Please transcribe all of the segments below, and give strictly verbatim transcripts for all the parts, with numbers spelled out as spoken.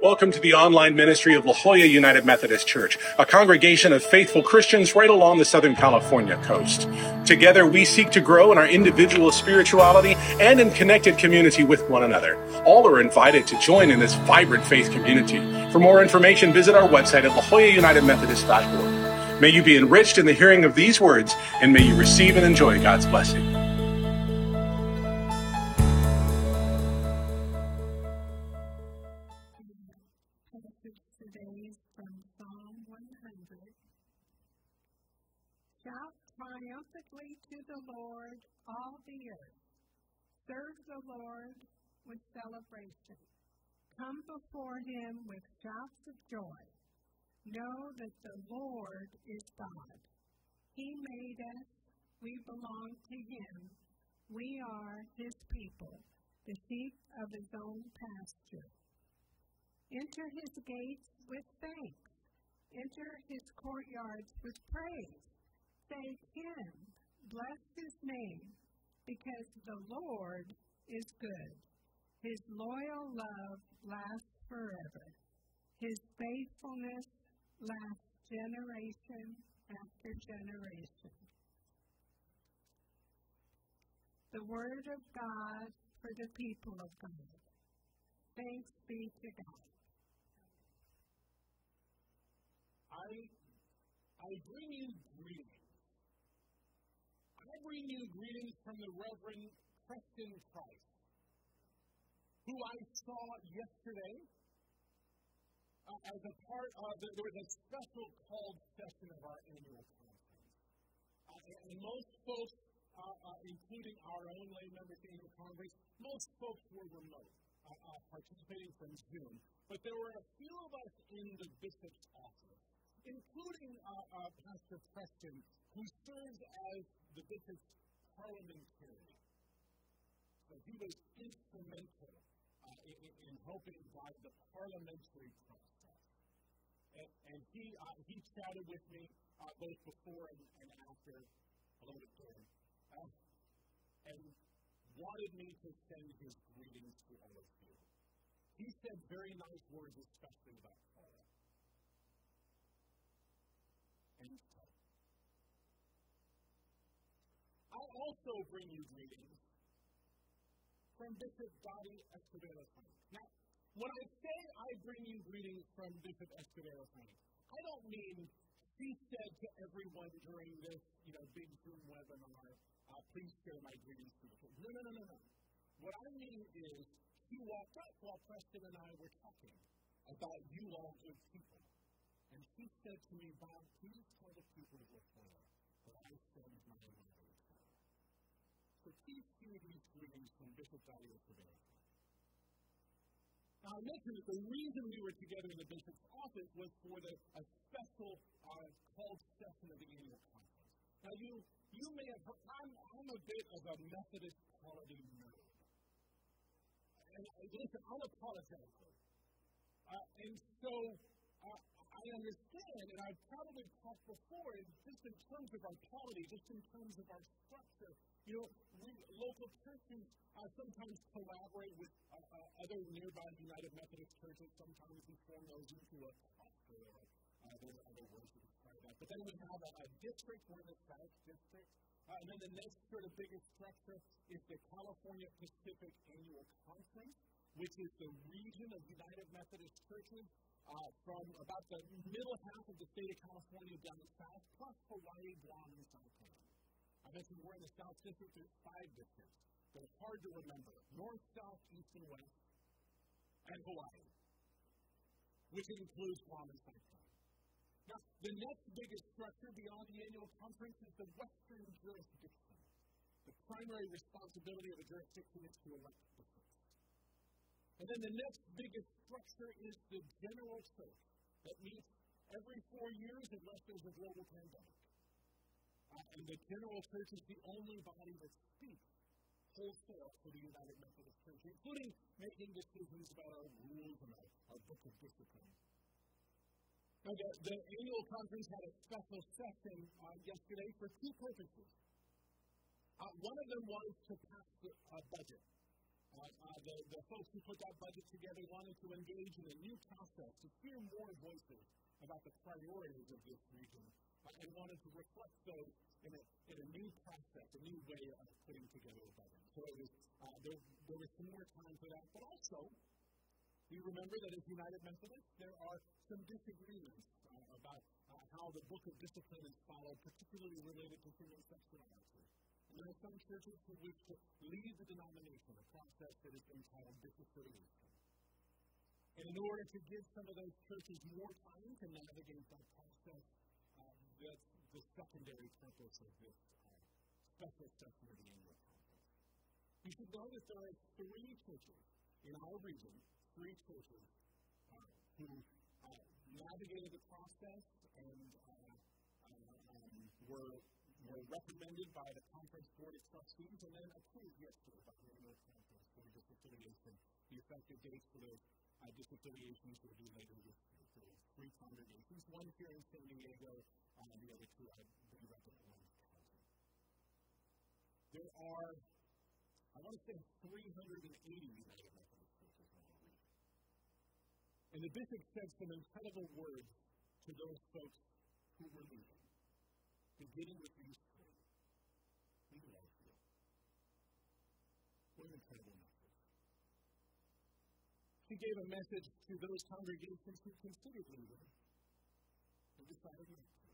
Welcome to the online ministry of La Jolla United Methodist Church, a congregation of faithful Christians right along the Southern California coast. Together, we seek to grow in our individual spirituality and in connected community with one another. All are invited to join in this vibrant faith community. For more information, visit our website at la jolla united methodist dot org. May you be enriched in the hearing of these words, and may you receive and enjoy God's blessing. Shout triumphantly to the Lord, all the earth. Serve the Lord with celebration. Come before him with shouts of joy. Know that the Lord is God. He made us. We belong to him. We are his people, the sheep of his own pasture. Enter his gates with thanks. Enter his courtyards with praise. Thank him, bless his name, because the Lord is good. His loyal love lasts forever. His faithfulness lasts generation after generation. The word of God for the people of God. Thanks be to God. I, I bring you greetings. I bring you greetings from the Reverend Preston Price, who I saw yesterday uh, as a part of, the, there was a special called session of our annual conference. Uh, and most folks, uh, uh, including our own lay members in the conference, most folks were remote, uh, uh, participating from Zoom. But there were a few of us in the bishop's office, including uh, uh, Pastor Preston, who serves as the bishop's parliamentarian. So he was instrumental uh, in, in helping guide the parliamentary process. And, and he uh, he chatted with me uh, both before and, and after, a little bit during, uh, and wanted me to send his greetings to all of you. He said very nice words, especially about Paula. And so, I also bring you greetings from Bishop Dottie Escobedo-Sainz. Now, when I say I bring you greetings from Bishop Escobedo-Sainz, I don't mean she said to everyone during this, you know, big Zoom webinar, uh, please share my greetings to the church. No, no, no, no, no. What I mean is she walked up while Preston and I were talking about you all good people. And she said to me, Bob, please tell the people of La Jolla that I send my love. So please hear these greetings from Bishop Dottie Escobedo-Sainz. Now, I mentioned that the reason we were together in the bishop's office was for the, a special uh, called session of the annual conference. Now, you you may have heard, I'm, I'm a bit of a Methodist quality nerd. And uh, listen, unapologetically. Uh, and so, uh, I understand, and I've probably talked before, just in terms of our polity, just in terms of our structure, you know, we, local churches uh, sometimes collaborate with uh, uh, other nearby United Methodist churches. Sometimes we form those into a cluster, or uh, there's other ways to describe that. But then we have a, a district, we're in the South District, uh, and then the next sort of biggest structure is the California Pacific Annual Conference, which is the region of United Methodist churches uh, from about the middle half of the state of California down south, plus Hawaii, Guam, and South Carolina. I mentioned we're in the South District. There's five districts. They're hard to remember. North, South, East, and West, and Hawaii, which includes Guam and South Carolina. Now, the next biggest structure beyond the annual conference is the Western jurisdiction. The primary responsibility of a jurisdiction is to elect bishops. And then the next biggest structure is the general church that meets every four years unless there's a global pandemic. Uh, and the general church is the only body that speaks wholesale for the United Methodist Church, including making decisions about our rules and our, our book of discipline. Now, the, the annual conference had a special session uh, yesterday for two purposes. Uh, one of them was to pass the uh, budget. Uh, uh, the, the folks who put that budget together wanted to engage in a new process to hear more voices about the priorities of this region uh, and wanted to reflect those in a, in a new process, a new way of putting together a budget. So it was, uh, there, there was some more time for that, but also we remember that as United Methodists, there are some disagreements uh, about uh, how the book of discipline is followed, particularly related to human sexuality. And there are some churches who wish to lead the denomination, a process that has been called disaffiliation. And in order to give some of those churches more time to navigate that process, uh, that's the secondary purpose of this uh, special session of the annual conference. You should know that there are three churches in our region, three churches uh, who uh, navigated the process and uh, uh, um, were, were recommended by the conference board of trustees and then approved yesterday by the annual conference for disaffiliation. The effective dates for those uh, disaffiliations will be later this year. So three congregations, one here in San Diego, and uh, the other two I believe up in Orange County. There are, I want to say, three hundred eighty United Methodist churches in our region. And the bishop said some incredible words to those folks who were leaving, beginning with these three. We love you. What an incredible message. He gave a message to those congregations who considered leaving and decided not to.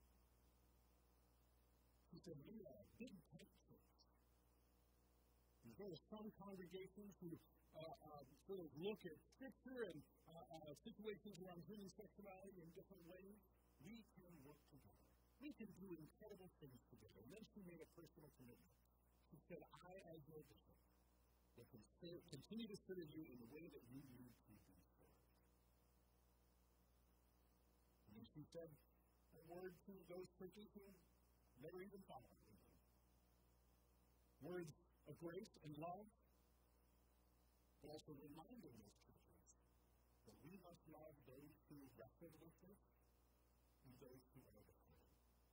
He said, we are a big tent church. And there are some congregations who uh, uh, sort of look at Scripture and uh, uh, situations around human sexuality in different ways. We can work together. We can do incredible things together. And then she made a personal commitment. She said, I, as your bishop, will continue to serve you in the way that you need to be served. And then she said a word to those churches who never even thought of it. Words of grace and love, but also reminding those churches that we must love those who wrestle with us and those who are before.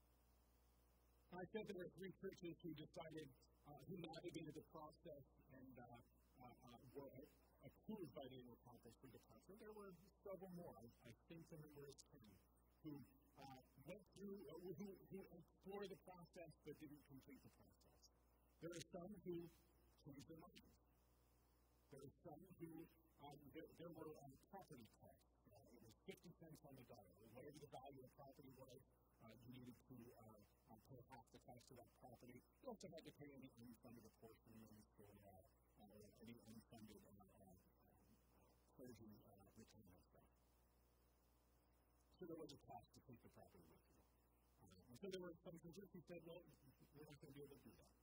I said there were three churches who decided, uh, who navigated the process and uh, uh, uh, were approved by the annual conference for departure. There were several more. I, I think the number is ten who uh, went through, uh, who, who explored the process but didn't complete the process. There are some who changed their minds. There are some who, um, there, there were um, property tax. Uh, it was fifty cents on the dollar. Whatever the value of property was, uh, you needed to uh, uh, pay half the tax to that property. You also had to pay any unfunded apportionments for uh, uh, any unfunded uh, uh, clergy uh, retirement stuff. So there was a cost to take the property with you. Uh, and so there were some churches who said, well, we're not going to be able to do that.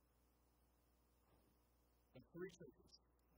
And three churches.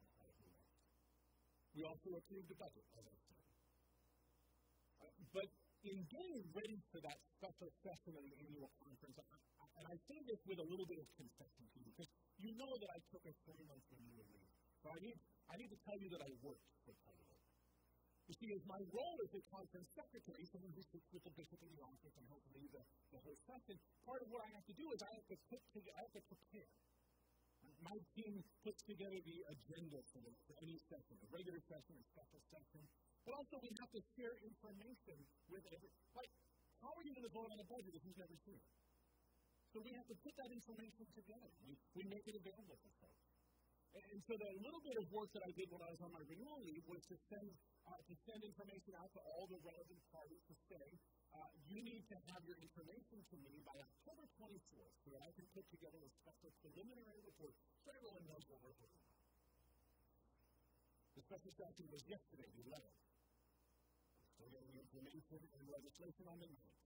We also approved the budget, as I said. Uh, but in getting ready for that special session of the annual conference, I, I, and I say this with a little bit of concession to you, because you know that I took a three-month renewal leave. So I need, I need to tell you that I worked for part of it. You see, as my role as a conference secretary, someone who sits with the bishop in the office and helps lead the, the whole session, part of what I have to do is I have to put together, I have to prepare. My team puts together the agenda for, the, for any session, a regular session, a special session. But also we have to share information with everyone. Like, how are you going to vote on a budget if you've never seen it? So we have to put that information together. We, we make it available for folks. And, and so the little bit of work that I did when I was on my renewal leave was to send, uh, to send information out to all the relevant parties to say, Uh, you need to have your information to me by October twenty-fourth so that I can put together a special preliminary report so everyone knows what we're doing. The special session was yesterday, the eleventh. Still getting the information and legislation on the ninth.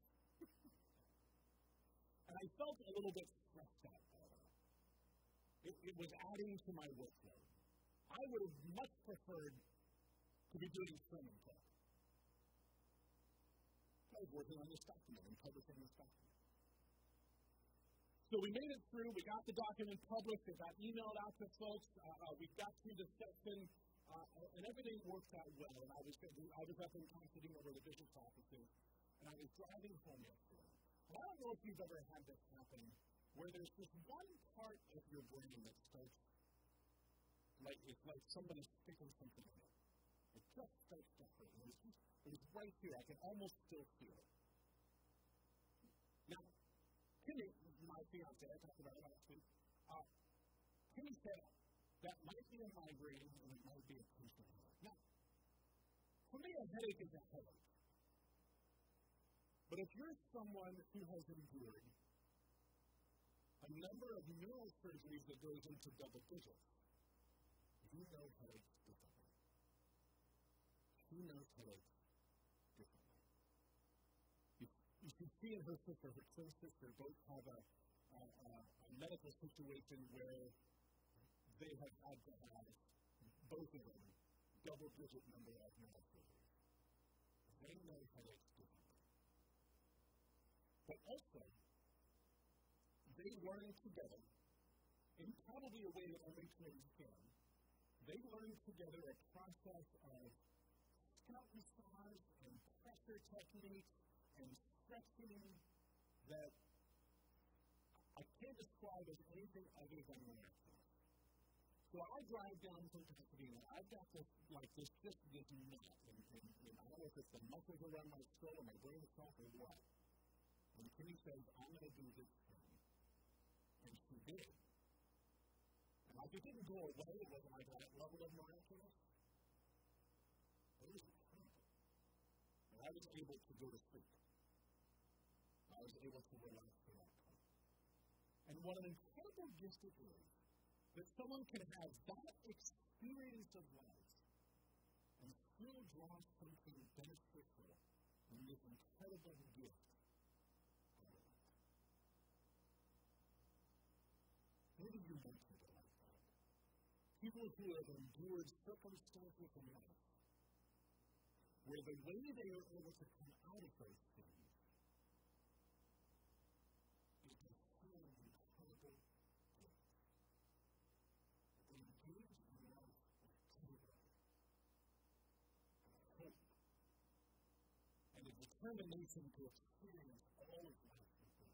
And I felt a little bit stressed out by that. It, it was adding to my workload. I would have much preferred to be doing sermon talk. I was working on this document and publishing this document. So we made it through. We got the document published. It got emailed out to folks. Uh, uh, we got through the session, uh, and everything worked out well. And I was I was up in Constantine over the bishop's offices, and I was driving home yesterday. And I don't know if you've ever had this happen, where there's just one part of your brain that starts like it's like somebody sticking something in it. It just starts to hurt. It was, just, it was right here. I can almost still feel it. Now, Kimmy, my fiance, I talked about it last week. Uh, Kimmy said that might be a migraine and it might be a tension headache. Now, for me, a headache is a headache. But if you're someone who has endured a number of neural surgeries that goes into double digits, you know headaches differently. She knows headaches differently. You, you can see in her sister, her twin sister, both have a, a, a, a medical situation where they have had to have, both of them, double-digit number of neural surgeries. They know headaches differently. But also, they learn together, in probably a way that only twins can, they learn together a process of scalp massage and pressure techniques and stretching that I can't describe as anything other than miraculous. So I drive down from Pasadena. I've got this, like this, just this knot, and, and, and I don't know if it's the muscles around my skull or my brain itself or what. And Kimmy says, I'm going to do this thing. And she did. And like it didn't go away, it wasn't like that level of miraculous. But it was incredible. And I was able to go to sleep. I was able to relax for that point. And what an incredible gift it is that someone can have that experience of life and still draw something beneficial from this incredible gift. Maybe you want people like that. People who have endured circumstances in life where the way they are able to come out of those things is to feel an incredible gift. They engage in life with joy and hope and a determination to experience all of life.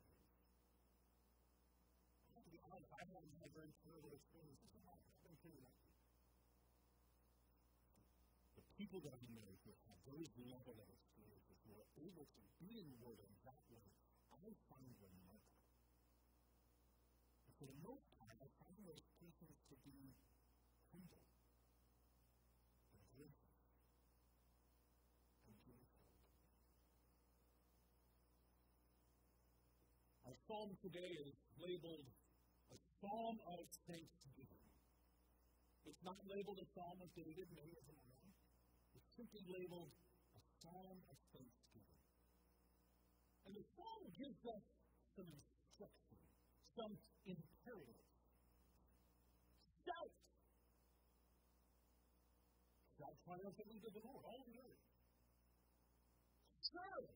I haven't had very terrible experiences in life. I've been pretty lucky. The people that I know who have those level of experiences, who are able to be in the Word in that way, I find remarkable. And for the most part, I find those persons to be humble and gracious and joyful. Our psalm today is labeled a psalm of thanksgiving. It's not labeled a psalm of David, maybe as a man. It's simply labeled a psalm of thanksgiving. And the psalm gives us some instruction, some imperatives. Shout! Shout triumphantly to the Lord, all the earth. Serve!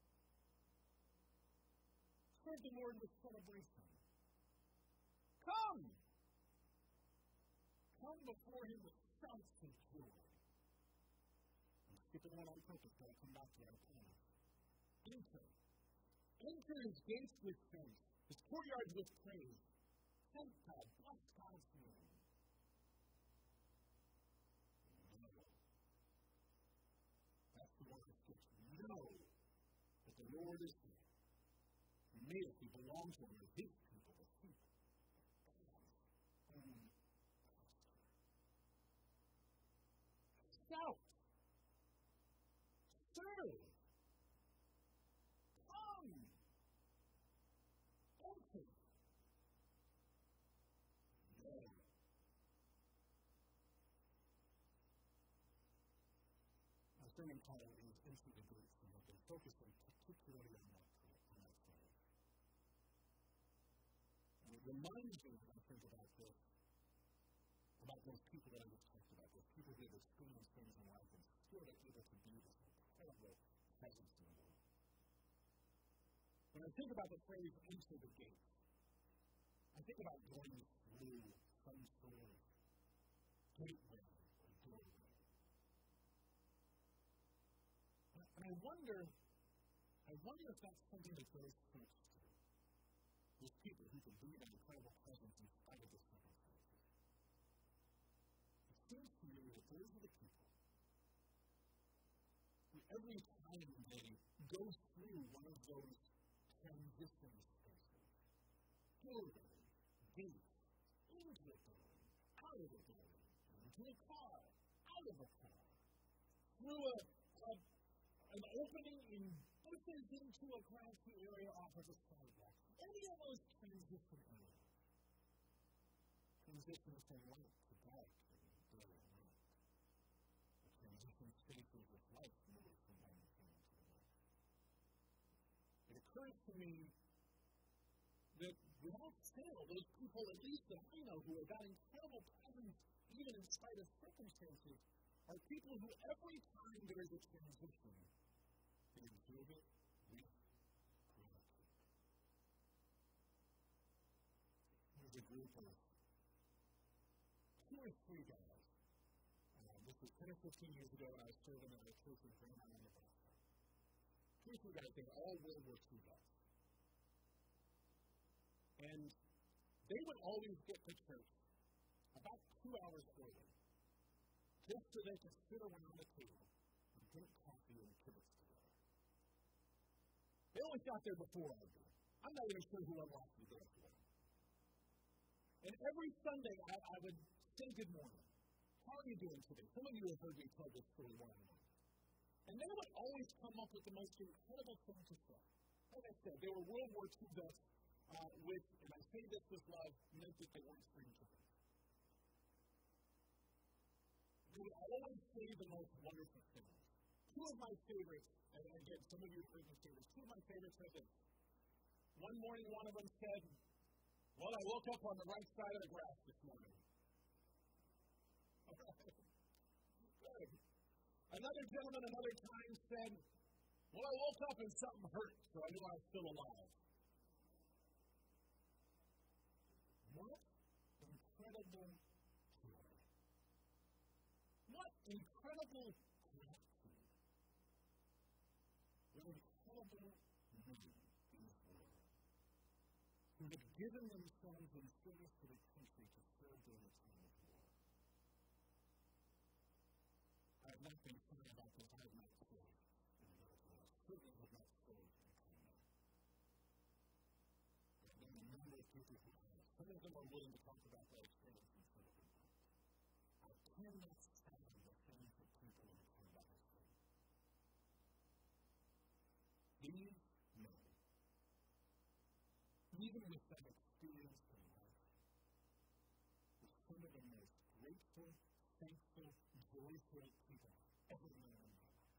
Serve the Lord with celebration. Come! Come before Him with shouts of joy. I'm skipping one on purpose, but I'll come back to our plan. Enter. Enter His gates with thanks, His courtyards with praise. Thank God, bless God's name. No. That's the one that says, know that the Lord is here. He made us, we belong to Him, we're His people, the sheep. Shout! Serve! Come! Enter! No. Our sermon title is Into the Gates, and I've been focusing particularly on that, on that phrase. And it reminds me when I think about this, about those people that I just talked about, those people who have experienced things in life and still are able to be this incredible presence in the world. When I think about the phrase, enter the gates, I think about going through some sort of gateway or doorway. And I wonder, I wonder if that's something that those folks do. Those people who can be that incredible presence in spite of the circumstances. seems to me that those are the people who every time they go through one of those transition spaces, building, deep, into a building, out of a building, into a car, out of a car, through a, a an opening in bushes into a grassy area off of a sidewalk. Any of those transition areas. Transition from light to dark and day and night. The transition spaces of life move from one thing to the next. It occurs to me that without fail, those people, at least that I know, who have got incredible presence, even in spite of circumstances, are people who every time there is a transition, they observe it with gratitude. There's a group of two or three guys. Uh, this was ten or fifteen years ago when I was serving at a church in Grand Island, Nebraska. Two or three guys, they were all World War Two guys. And they would always get to church about two hours early, just so they could sit around the table and drink coffee and kibitz together. They always got there before I did. I'm not even sure who unlocked the door for them. And every Sunday I, I would say good morning. How are you doing today? Some of you have heard me tell this story one on one. And they would always come up with the most incredible thing to say. Like I said, they were World War Two vets, uh, which, and I say this with love, meant that they weren't free to them. They would always say the most wonderful things. Two of my favorites, and again, some of you have heard me say this, two of my favorites are this. One morning, one of them said, well, I woke up on the right side of the grass this morning. Good. Another gentleman another time said, well, I woke up and something hurt, so I knew I was still alive. What incredible joy. What incredible gratitude. What incredible men in this world who have given themselves in service to the country to serve during a time of war. I have not been clear about this. I have not served in the military. I certainly have not served in China. There have been a number of people who have. Some of them are willing to talk about their experience and some of them not. I cannot stand the things that people in combat have said. These men, even with that experience in life, were some of the most grateful, thankful, joyful people I've ever known in my life.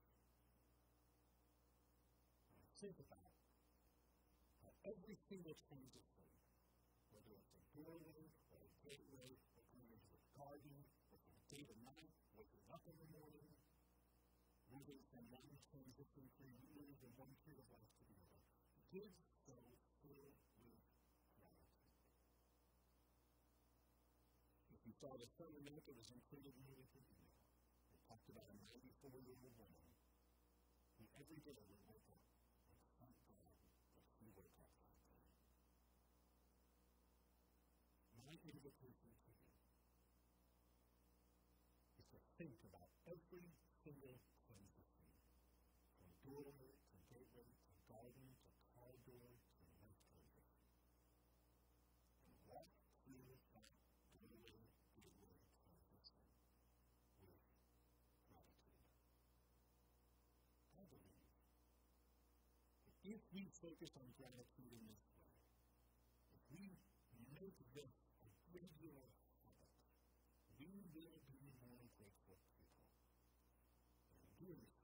And I think about how every single transition, whether it's a doorway or a gateway, or going into a garden, or from day to night, waking up in the morning, moving from one transition through years and one period of life to the other, did so filled with gratitude. If you saw the sermon note that was included in your email, it talked about a ninety-four-year-old woman who every day would wake up and thank God that she woke up that day. My invitation to you is to think about every single transition, from doorway to gateway to garden to car door to life transition. And walk through that doorway, gateway transition with gratitude. I believe that if we focus on gratitude in this way, if we make this a regular habit, we will be more grateful people. And in doing